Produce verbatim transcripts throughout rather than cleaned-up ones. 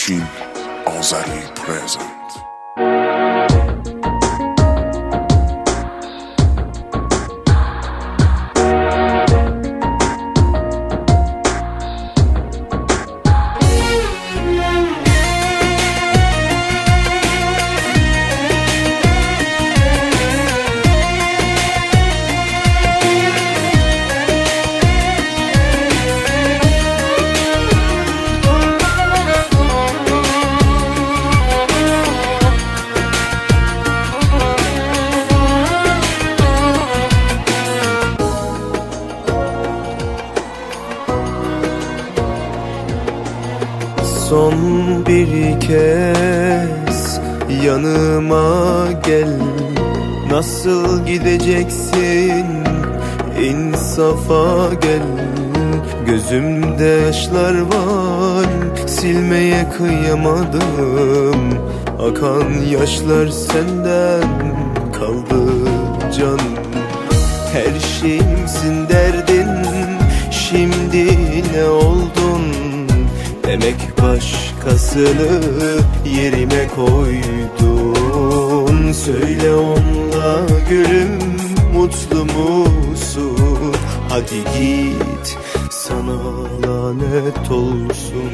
Afşin Azeri Present. Son bir kez yanıma gel. Nasıl gideceksin, insafa gel. Gözümde yaşlar var, silmeye kıyamadım. Akan yaşlar senden kaldı can. Her şeyimsin derdin, şimdi ne oldun? Demek başkasını yerime koydun. Söyle onunla gülüm, mutlu musun? Hadi git, sana lanet olsun.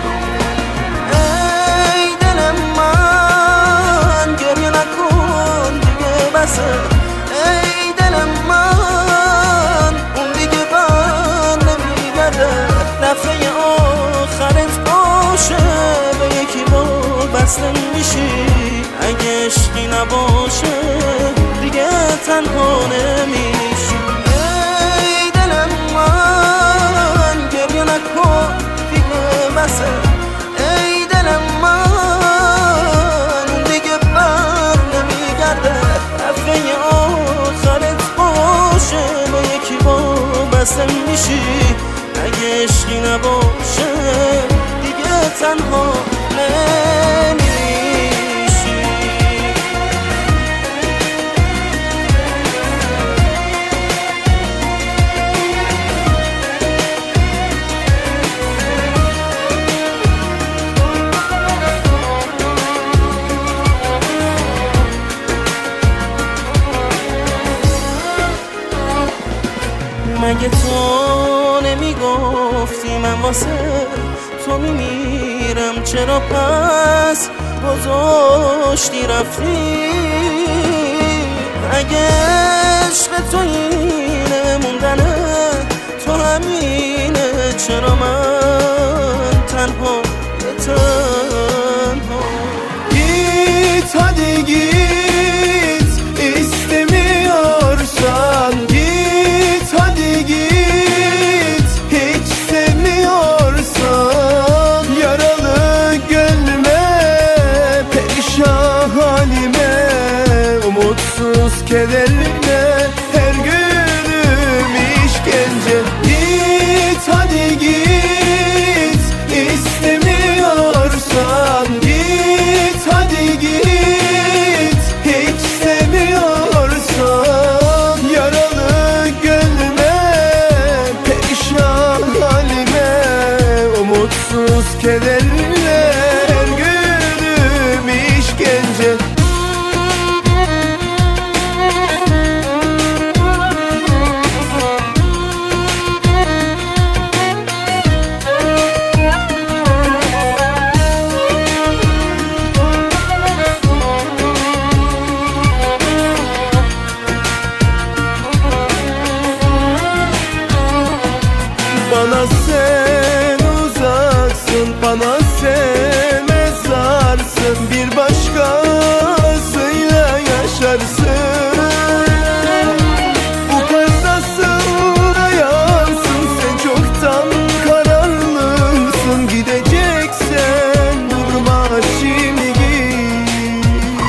Ey دلم من گریه نکن دیگه بسه. ای دلم من اون دیگه بر نمیگرده. دفعه آخرت باشه به یکی با بسته میشی. اگه عشقی نباشه دیگه تنها نمیشی. ای دلم من گریه نکن دیگه بسه. ای دلم من دیگه بر نمیگرده. دفعه آخرت باشه به یکی با بسته میشی. اگه عشقی نباشه دیگه تنها نمیشی. مگه تو نمیگفتی من واسه تو میمیرم؟ چرا پس گذاشتی رفتی؟ اگه عشق تو اینه موندنه تو همینه، چرا من تنها به تنها؟ Git hadi git, istemiyorsan git hadi git. Hiç sevmiyorsan yaralı gönlüme, perişan halime, umutsuz kederime, her günüm işkence. Git hadi git, istemiyorsan git hadi git. Hiç sevmiyorsan yaralı gönlüme, perişan halime, umutsuz kederime, her günüm işkence. Bana sen uzaksın, bana sen mezarsın. Bir başkasıyla yaşarsın. Bu kalp nasıl dayansın? Sen çoktan kararlısın. Gideceksen durma şimdi git.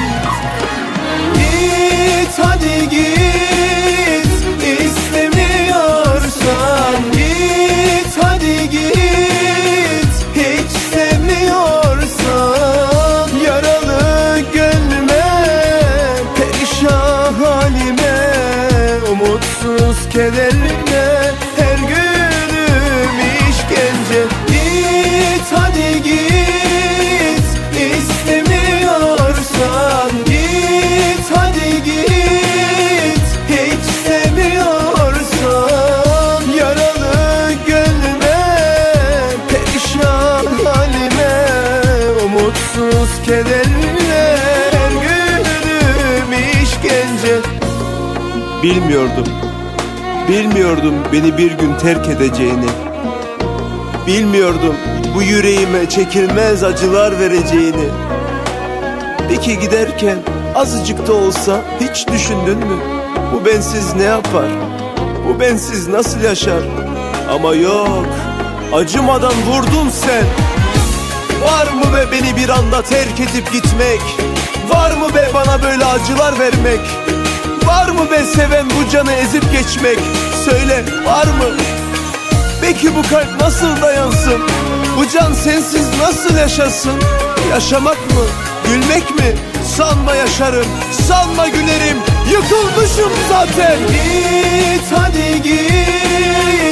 Git hadi git, istemiyorsan git hadi git. Hiç sevmiyorsan yaralı gönlüme, perişan halime, umutsuz kederime, her günüm işkence. Git hadi git, umutsuz kederle her günüm işkence. Bilmiyordum, bilmiyordum beni bir gün terk edeceğini. Bilmiyordum bu yüreğime çekilmez acılar vereceğini. Peki giderken azıcık da olsa hiç düşündün mü? Bu bensiz ne yapar? Bu bensiz nasıl yaşar? Ama yok, acımadan vurdun sen. Var mı be beni bir anda terk edip gitmek? Var mı be bana böyle acılar vermek? Var mı be seven bu canı ezip geçmek? Söyle, var mı? Peki bu kalp nasıl dayansın? Bu can sensiz nasıl yaşasın? Yaşamak mı? Gülmek mi? Sanma yaşarım, sanma gülerim. Yıkılmışım zaten. Git hadi git,